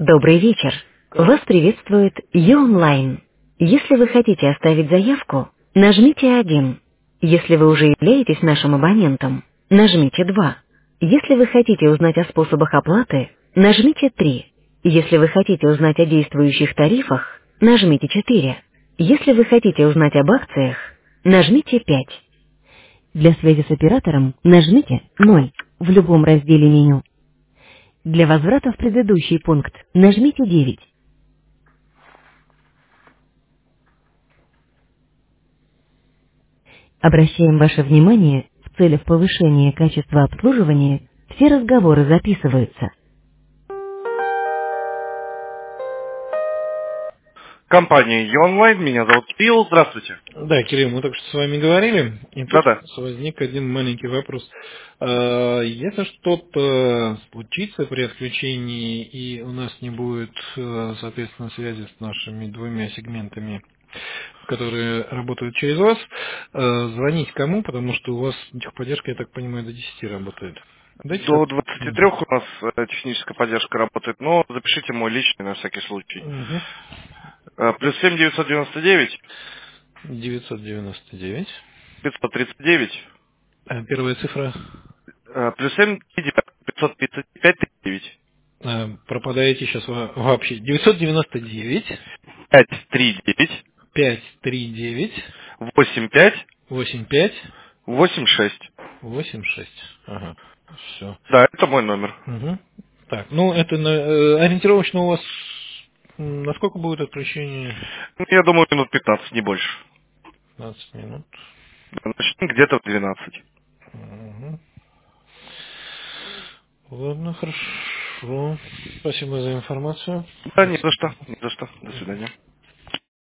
Добрый вечер. Вас приветствует Ю-Онлайн. Если вы хотите оставить заявку, нажмите 1. Если вы уже являетесь нашим абонентом, нажмите 2. Если вы хотите узнать о способах оплаты, нажмите 3. Если вы хотите узнать о действующих тарифах, нажмите 4. Если вы хотите узнать об акциях, нажмите 5. Для связи с оператором нажмите 0 в любом разделе меню. Для возврата в предыдущий пункт нажмите 9. Обращаем ваше внимание, в целях повышения качества обслуживания все разговоры записываются. Компания Ю-Онлайн, меня зовут Кирилл, здравствуйте. Да, Кирилл, мы только что с вами говорили, и тут Да-да. возник один маленький вопрос. Если что-то случится при отключении, и у нас не будет, соответственно, связи с нашими двумя сегментами, которые работают через вас, звонить кому? Потому что у вас техподдержка, я так понимаю, до 10 работает. Дайте До Мгм. 23 у нас техническая поддержка работает, но запишите мой личный на всякий случай. Мгм. Плюс 7 999 999. 539 Первая цифра. плюс 7 555 39 Пропадаете сейчас вообще. 999 539 539 85 85 86. 86. Ага. Все. Да, это мой номер. Угу. Так, ну это ориентировочно у вас насколько будет отключение? Я думаю, минут 15, не больше. 15 минут. Начнем где-то в 12. Угу. Ладно, хорошо. Спасибо за информацию. Да, ни за что, ни за что. До свидания.